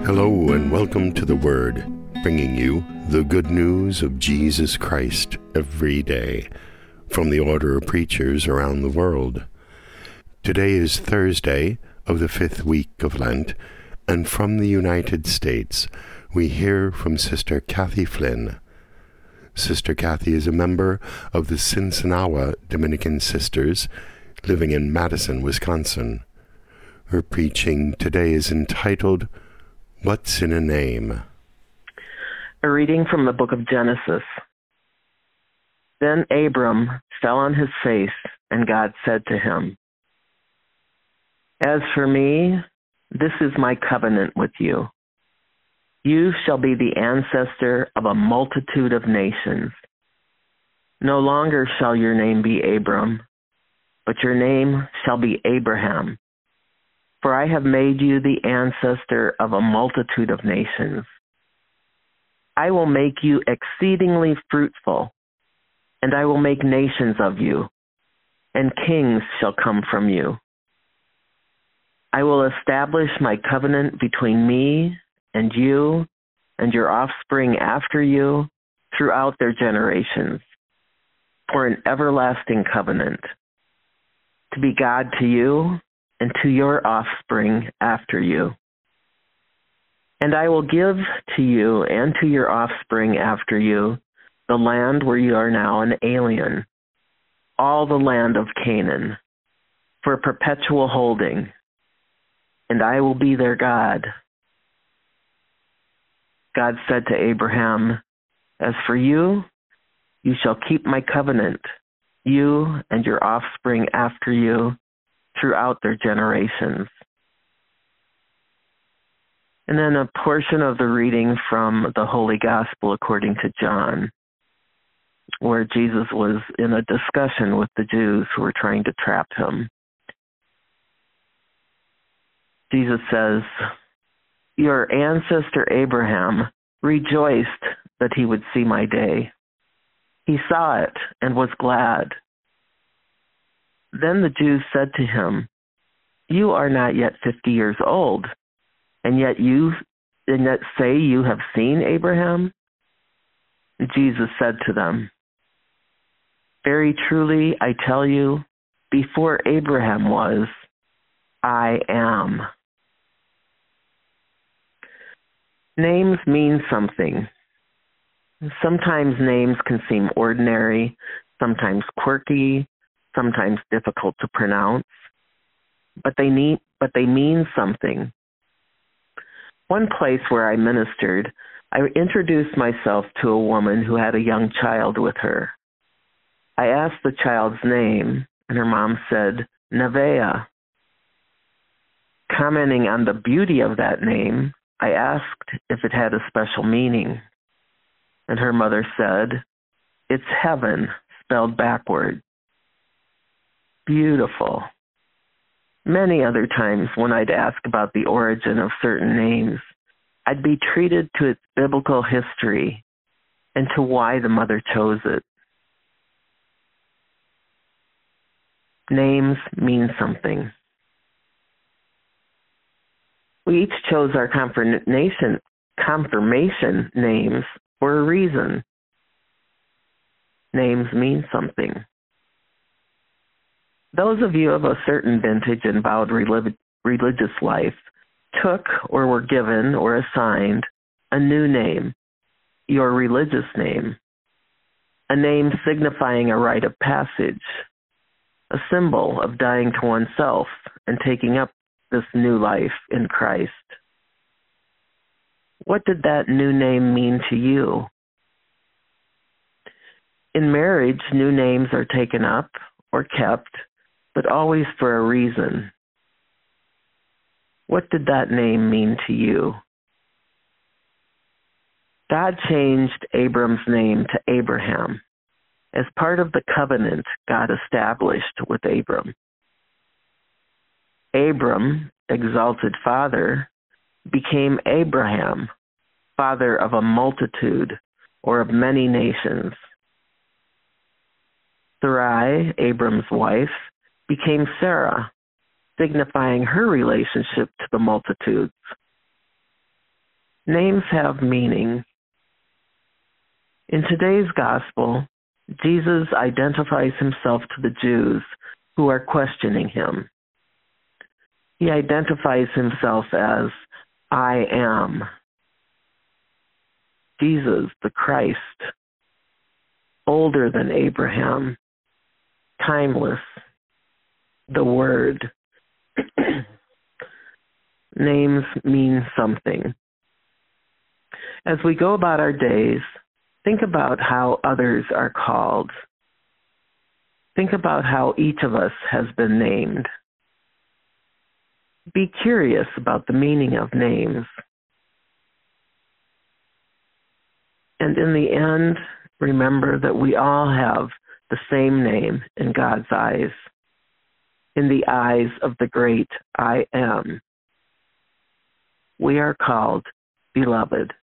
Hello and welcome to The Word, bringing you the good news of Jesus Christ every day from the order of preachers around the world. Today is Thursday of the 5th week of Lent, and from the United States we hear from Sister Kathy Flynn. Sister Kathy is a member of the Sinsinawa Dominican Sisters, living in Madison, Wisconsin. Her preaching today is entitled, What's in a Name? A reading from the book of Genesis. Then Abram fell on his face, and God said to him, As for me, this is my covenant with you. You shall be the ancestor of a multitude of nations. No longer shall your name be Abram, but your name shall be Abraham. For I have made you the ancestor of a multitude of nations. I will make you exceedingly fruitful, and I will make nations of you, and kings shall come from you. I will establish my covenant between me and you and your offspring after you throughout their generations, for an everlasting covenant, to be God to you and to your offspring after you. And I will give to you and to your offspring after you the land where you are now an alien, all the land of Canaan, for perpetual holding, and I will be their God. God said to Abraham, As for you, you shall keep my covenant, you and your offspring after you, throughout their generations. And then a portion of the reading from the Holy Gospel according to John, where Jesus was in a discussion with the Jews who were trying to trap him. Jesus says, Your ancestor Abraham rejoiced that he would see my day. He saw it and was glad. Then the Jews said to him, You are not yet 50 years old, and yet say you have seen Abraham? Jesus said to them, Very truly I tell you, before Abraham was, I am. Names mean something. Sometimes names can seem ordinary, sometimes quirky, sometimes difficult to pronounce, but they mean something. One place where I ministered, I introduced myself to a woman who had a young child with her. I asked the child's name, and her mom said, Nevaeh. Commenting on the beauty of that name, I asked if it had a special meaning, and her mother said, It's heaven, spelled backward. Beautiful. Many other times when I'd ask about the origin of certain names, I'd be treated to its biblical history and to why the mother chose it. Names mean something. We each chose our confirmation names for a reason. Names mean something. Those of you of a certain vintage and vowed religious life took or were given or assigned a new name, your religious name, a name signifying a rite of passage, a symbol of dying to oneself and taking up this new life in Christ. What did that new name mean to you? In marriage, new names are taken up or kept, but always for a reason. What did that name mean to you? God changed Abram's name to Abraham as part of the covenant God established with Abram. Abram, exalted father, became Abraham, father of a multitude or of many nations. Sarai, Abram's wife, became Sarah, signifying her relationship to the multitudes. Names have meaning. In today's gospel, Jesus identifies himself to the Jews who are questioning him. He identifies himself as, I am. Jesus, the Christ, older than Abraham, timeless, the Word. Names mean something. As we go about our days, think about how others are called. Think about how each of us has been named. Be curious about the meaning of names. And in the end, remember that we all have the same name in God's eyes, in the eyes of the great I Am. We are called beloved.